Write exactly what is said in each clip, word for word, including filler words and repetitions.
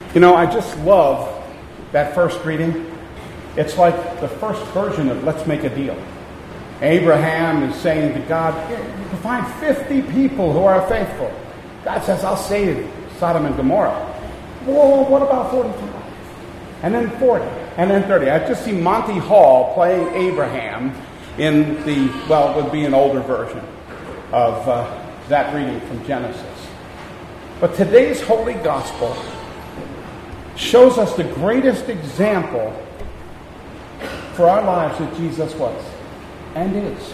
You know, I just love that first reading. It's like the first version of Let's Make a Deal. Abraham is saying to God, you can find fifty people who are faithful. God says, I'll save Sodom and Gomorrah. Well, what about forty-five? And then forty, and then thirty. I just see Monty Hall playing Abraham in the, well, it would be an older version of uh, that reading from Genesis. But today's Holy Gospel shows us the greatest example for our lives that Jesus was and is.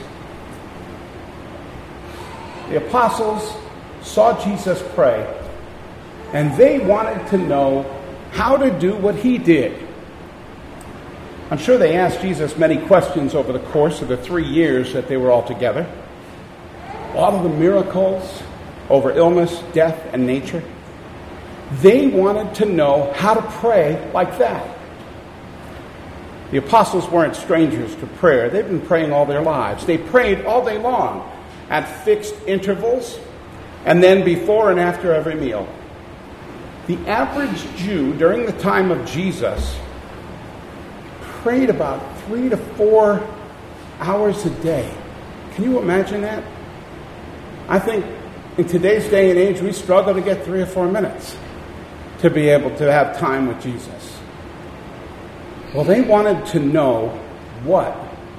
The apostles saw Jesus pray, and they wanted to know how to do what he did. I'm sure they asked Jesus many questions over the course of the three years that they were all together. All of the miracles over illness, death, and nature. They wanted to know how to pray like that. The apostles weren't strangers to prayer. They've been praying all their lives. They prayed all day long at fixed intervals and then before and after every meal. The average Jew during the time of Jesus prayed about three to four hours a day. Can you imagine that? I think in today's day and age, we struggle to get three or four minutes to be able to have time with Jesus. Well, they wanted to know what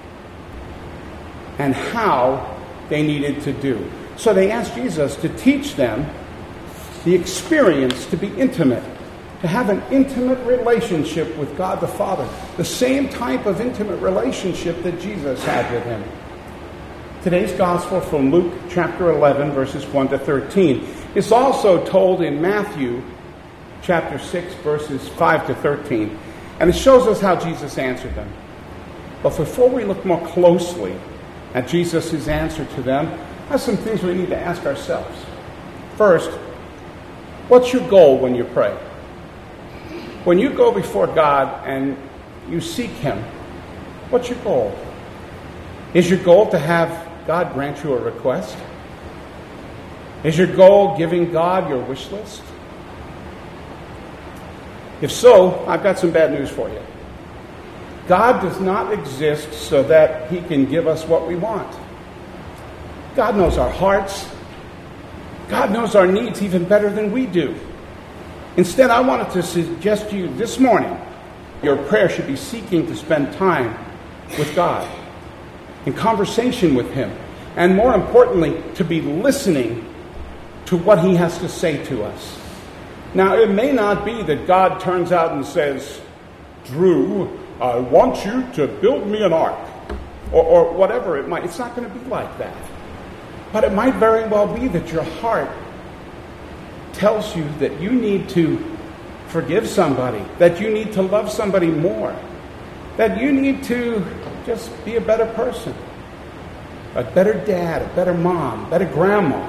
and how they needed to do. So they asked Jesus to teach them the experience to be intimate, to have an intimate relationship with God the Father, the same type of intimate relationship that Jesus had with him. Today's gospel from Luke chapter eleven, verses one to thirteen, is also told in Matthew chapter six, verses five to thirteen. And it shows us how Jesus answered them. But before we look more closely at Jesus' answer to them, there's some things we need to ask ourselves. First, what's your goal when you pray? When you go before God and you seek him, what's your goal? Is your goal to have God grant you a request? Is your goal giving God your wish list? If so, I've got some bad news for you. God does not exist so that he can give us what we want. God knows our hearts. God knows our needs even better than we do. Instead, I wanted to suggest to you this morning, your prayer should be seeking to spend time with God, in conversation with him, and more importantly, to be listening to what he has to say to us. Now, it may not be that God turns out and says, Drew, I want you to build me an ark, or, or whatever it might. It's not going to be like that. But it might very well be that your heart tells you that you need to forgive somebody, that you need to love somebody more, that you need to just be a better person, a better dad, a better mom, better grandma,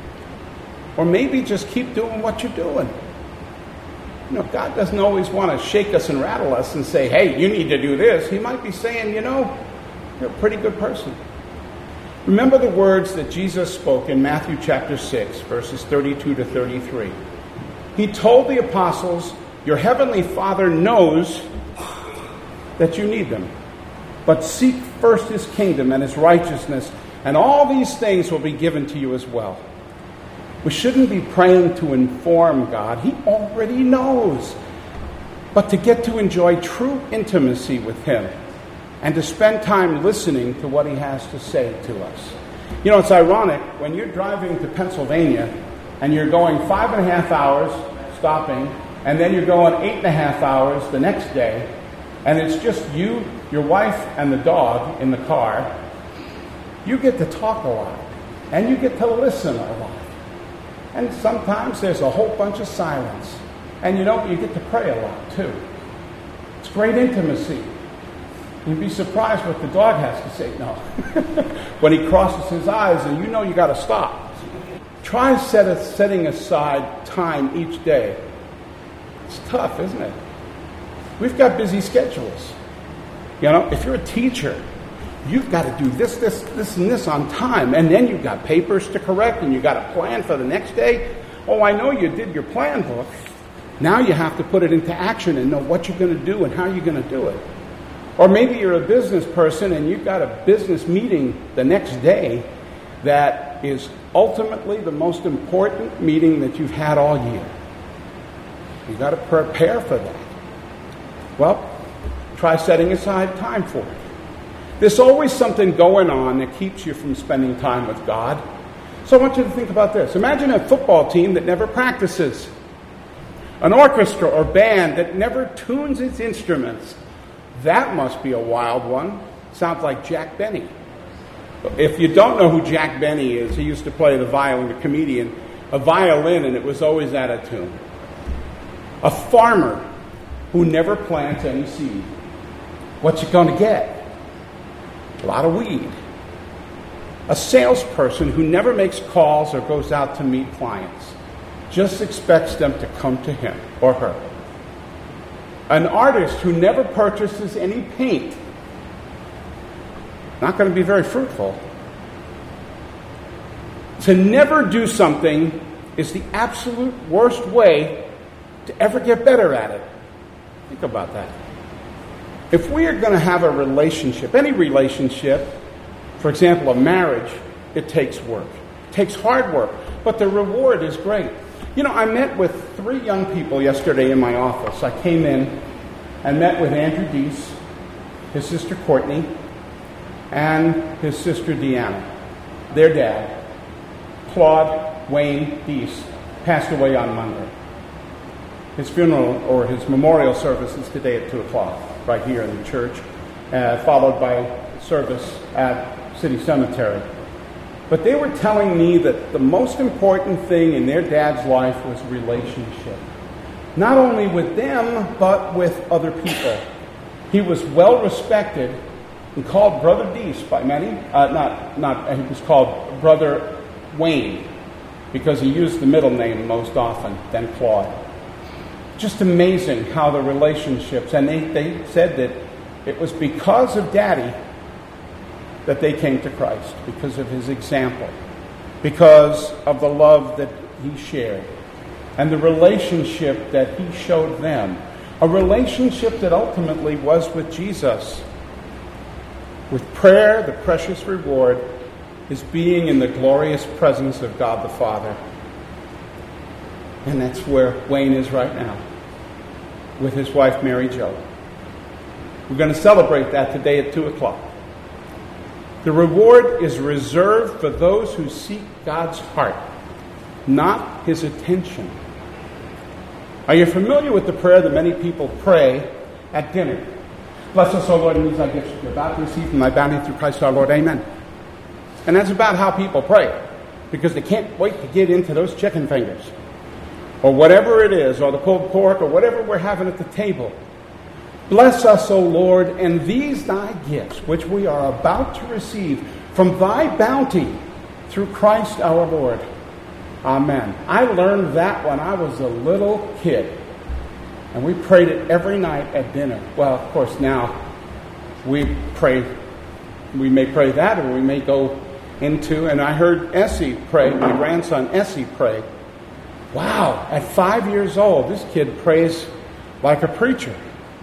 or maybe just keep doing what you're doing. You know, God doesn't always want to shake us and rattle us and say, hey, you need to do this. He might be saying, you know, you're a pretty good person. Remember the words that Jesus spoke in Matthew chapter six, verses thirty-two to thirty-three. He told the apostles, your heavenly Father knows that you need them. But seek first his kingdom and his righteousness, and all these things will be given to you as well. We shouldn't be praying to inform God. He already knows. But to get to enjoy true intimacy with him and to spend time listening to what he has to say to us. You know, it's ironic, when you're driving to Pennsylvania and you're going five and a half hours stopping, and then you're going eight and a half hours the next day, and it's just you, your wife, and the dog in the car, you get to talk a lot, and you get to listen a lot. And sometimes there's a whole bunch of silence. And you know, you get to pray a lot, too. It's great intimacy. You'd be surprised what the dog has to say. No. When he crosses his eyes, and you know you got to stop. Try set a, setting aside time each day. It's tough, isn't it? We've got busy schedules. You know, if you're a teacher, you've got to do this, this, this, and this on time. And then you've got papers to correct, and you've got a plan for the next day. Oh, I know you did your plan book, Now you have to put it into action and know what you're going to do and how you're going to do it. Or maybe you're a business person and you've got a business meeting the next day that is ultimately the most important meeting that you've had all year. You've got to prepare for that. Well, try setting aside time for it. There's always something going on that keeps you from spending time with God. So I want you to think about this. Imagine a football team that never practices. An orchestra or band that never tunes its instruments. That must be a wild one. Sounds like Jack Benny. If you don't know who Jack Benny is, he used to play the violin, a comedian, a violin, and it was always out of tune. A farmer who never plants any seed. What's he going to get? A lot of weed. A salesperson who never makes calls or goes out to meet clients. Just expects them to come to him or her. An artist who never purchases any paint. Not going to be very fruitful. To never do something is the absolute worst way to ever get better at it. Think about that. If we are going to have a relationship, any relationship, for example, a marriage, it takes work. It takes hard work, but the reward is great. You know, I met with three young people yesterday in my office. I came in and met with Andrew Deese, his sister Courtney, and his sister Deanna. Their dad, Claude Wayne Deese, passed away on Monday. His funeral or his memorial service is today at two o'clock, right here in the church, uh, followed by service at City Cemetery. But they were telling me that the most important thing in their dad's life was relationship. Not only with them, but with other people. He was well respected and called Brother Deese by many. Uh, not, not. He was called Brother Wayne because he used the middle name most often than Claude. Just amazing how the relationships, and they, they said that it was because of Daddy that they came to Christ, because of his example, because of the love that he shared, and the relationship that he showed them, a relationship that ultimately was with Jesus. With prayer, the precious reward is being in the glorious presence of God the Father. And that's where Wayne is right now, with his wife Mary Jo. We're going to celebrate that today at two o'clock. The reward is reserved for those who seek God's heart, not his attention. Are you familiar with the prayer that many people pray at dinner? Bless us, O Lord, in these thy gifts we're about to receive from thy bounty through Christ our Lord. Amen. And that's about how people pray, because they can't wait to get into those chicken fingers, or whatever it is, or the pulled pork, or whatever we're having at the table. Bless us, O Lord, and these thy gifts, which we are about to receive from thy bounty through Christ our Lord. Amen. I learned that when I was a little kid, and we prayed it every night at dinner. Well, of course, now we pray, we may pray that, or we may go into, and I heard Essie pray, my grandson Essie pray. Wow, at five years old, this kid prays like a preacher.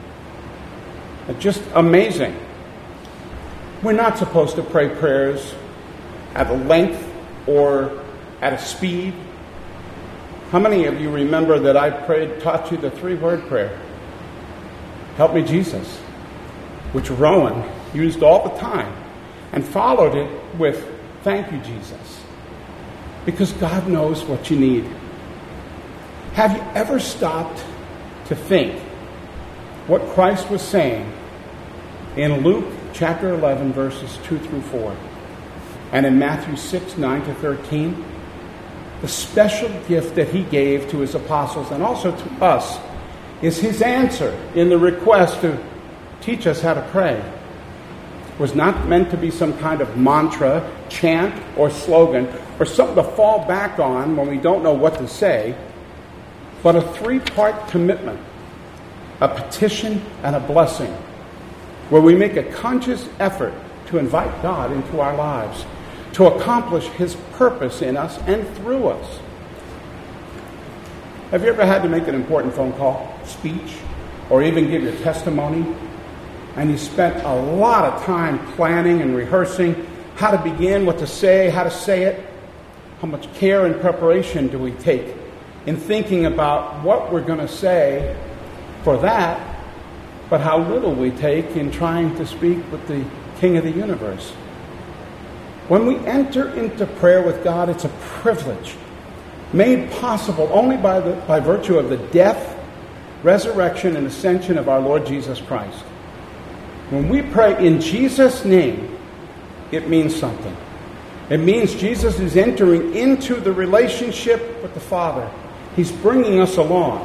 Just amazing. We're not supposed to pray prayers at a length or at a speed. How many of you remember that I prayed, taught you the three-word prayer? Help me, Jesus, which Rowan used all the time and followed it with, thank you, Jesus, because God knows what you need. Have you ever stopped to think what Christ was saying in Luke chapter eleven, verses two through four, and in Matthew six, nine to thirteen, the special gift that he gave to his apostles and also to us is his answer in the request to teach us how to pray. It was not meant to be some kind of mantra, chant, or slogan, or something to fall back on when we don't know what to say, but a three-part commitment, a petition and a blessing, where we make a conscious effort to invite God into our lives, to accomplish his purpose in us and through us. Have you ever had to make an important phone call, speech, or even give your testimony? And you spent a lot of time planning and rehearsing how to begin, what to say, how to say it. How much care and preparation do we take in thinking about what we're going to say for that, but how little we take in trying to speak with the King of the universe. When we enter into prayer with God, it's a privilege made possible only by, the, by virtue of the death, resurrection, and ascension of our Lord Jesus Christ. When we pray in Jesus' name, it means something. It means Jesus is entering into the relationship with the Father. He's bringing us along.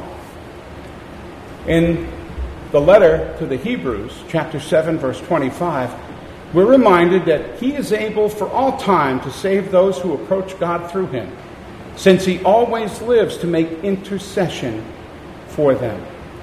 In the letter to the Hebrews, chapter seven, verse twenty-five, we're reminded that He is able for all time to save those who approach God through Him, since He always lives to make intercession for them.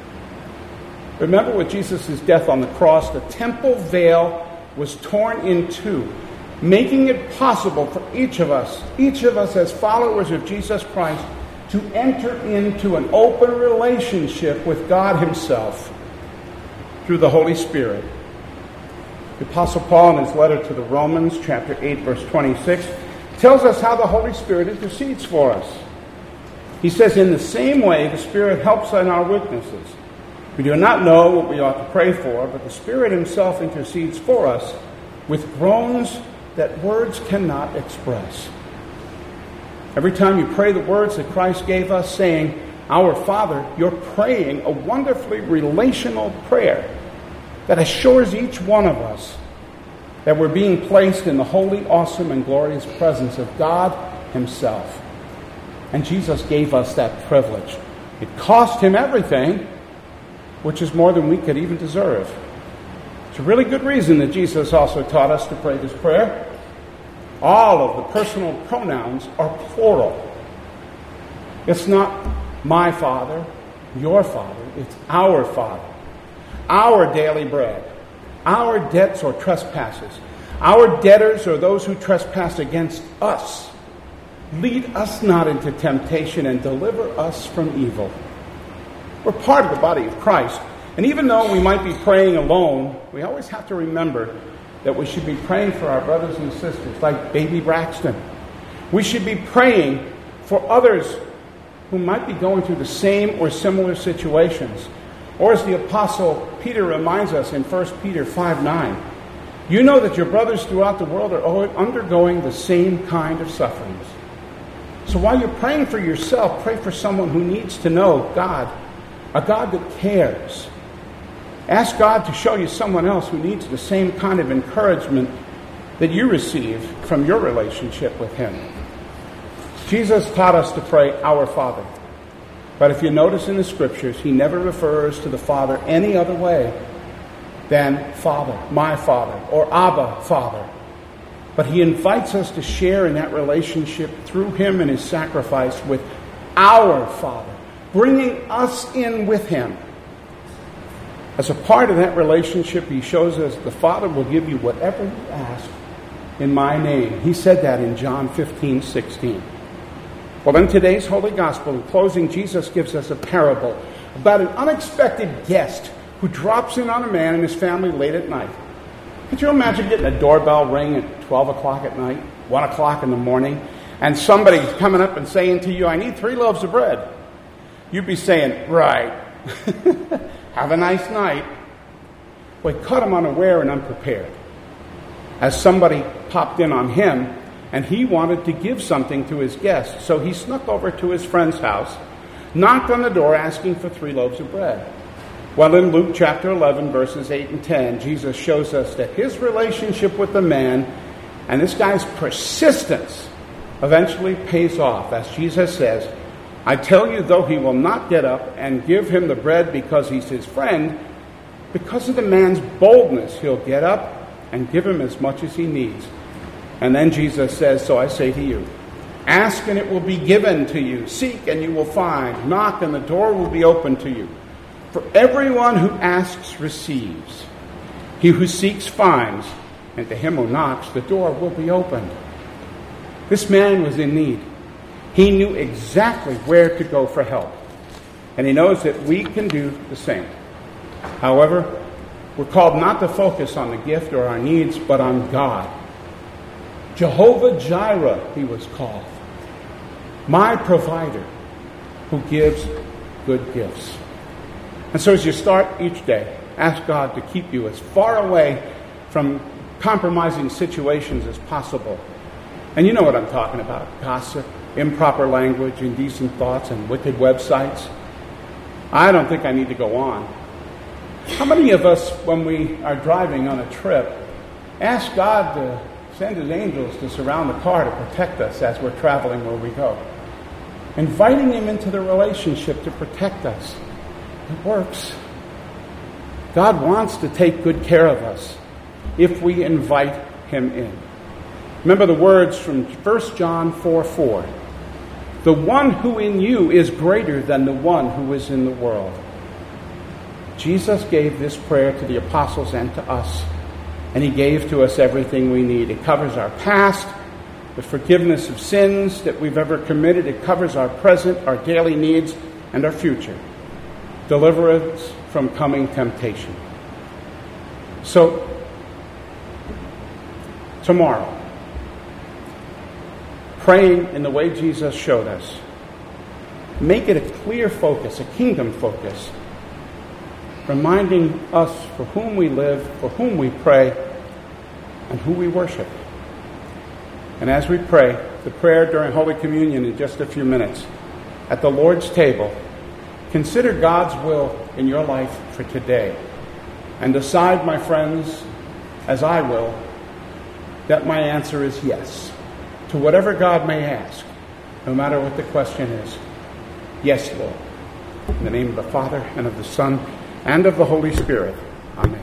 Remember with Jesus' death on the cross, the temple veil was torn in two, making it possible for each of us, each of us as followers of Jesus Christ, to enter into an open relationship with God Himself through the Holy Spirit. The Apostle Paul, in his letter to the Romans, chapter eight, verse twenty-six, tells us how the Holy Spirit intercedes for us. He says, in the same way, the Spirit helps in our weaknesses. We do not know what we ought to pray for, but the Spirit Himself intercedes for us with groans that words cannot express. Every time you pray the words that Christ gave us, saying, Our Father, you're praying a wonderfully relational prayer that assures each one of us that we're being placed in the holy, awesome, and glorious presence of God Himself. And Jesus gave us that privilege. It cost Him everything, which is more than we could even deserve. It's a really good reason that Jesus also taught us to pray this prayer. All of the personal pronouns are plural. It's not my Father, your Father. It's our Father. Our daily bread. Our debts or trespasses. Our debtors or those who trespass against us. Lead us not into temptation and deliver us from evil. We're part of the body of Christ. And even though we might be praying alone, we always have to remember that we should be praying for our brothers and sisters, like baby Braxton. We should be praying for others who might be going through the same or similar situations. Or as the Apostle Peter reminds us in First Peter five nine, you know that your brothers throughout the world are undergoing the same kind of sufferings. So while you're praying for yourself, pray for someone who needs to know God, a God that cares. Ask God to show you someone else who needs the same kind of encouragement that you receive from your relationship with Him. Jesus taught us to pray, Our Father. But if you notice in the Scriptures, He never refers to the Father any other way than Father, my Father, or Abba, Father. But He invites us to share in that relationship through Him and His sacrifice with our Father, bringing us in with Him. As a part of that relationship, He shows us the Father will give you whatever you ask in my name. He said that in John fifteen sixteen. Well, in today's Holy Gospel, in closing, Jesus gives us a parable about an unexpected guest who drops in on a man and his family late at night. Could you imagine getting a doorbell ring at twelve o'clock at night, one o'clock in the morning, and somebody coming up and saying to you, I need three loaves of bread? You'd be saying, right. Have a nice night. Well, he caught him unaware and unprepared, as somebody popped in on him, and he wanted to give something to his guest. So he snuck over to his friend's house, knocked on the door asking for three loaves of bread. Well, in Luke chapter eleven, verses eight and ten, Jesus shows us that his relationship with the man and this guy's persistence eventually pays off. As Jesus says, I tell you, though he will not get up and give him the bread because he's his friend, because of the man's boldness, he'll get up and give him as much as he needs. And then Jesus says, so I say to you, ask and it will be given to you. Seek and you will find. Knock and the door will be opened to you. For everyone who asks receives. He who seeks finds. And to him who knocks, the door will be opened. This man was in need. He knew exactly where to go for help. And he knows that we can do the same. However, we're called not to focus on the gift or our needs, but on God. Jehovah Jireh, he was called. My provider, who gives good gifts. And so as you start each day, ask God to keep you as far away from compromising situations as possible. And you know what I'm talking about. Gossip, improper language, indecent thoughts, and wicked websites. I don't think I need to go on. How many of us, when we are driving on a trip, ask God to send his angels to surround the car to protect us as we're traveling where we go? Inviting him into the relationship to protect us. It works. God wants to take good care of us if we invite him in. Remember the words from First John four four. The one who in you is greater than the one who is in the world. Jesus gave this prayer to the apostles and to us, and he gave to us everything we need. It covers our past, the forgiveness of sins that we've ever committed. It covers our present, our daily needs, and our future. Deliverance from coming temptation. So, tomorrow, praying in the way Jesus showed us, make it a clear focus, a kingdom focus, reminding us for whom we live, for whom we pray, and who we worship. And as we pray, the prayer during Holy Communion in just a few minutes, at the Lord's table, consider God's will in your life for today. And decide, my friends, as I will, that my answer is yes to whatever God may ask, no matter what the question is. Yes, Lord. In the name of the Father, and of the Son, and of the Holy Spirit. Amen.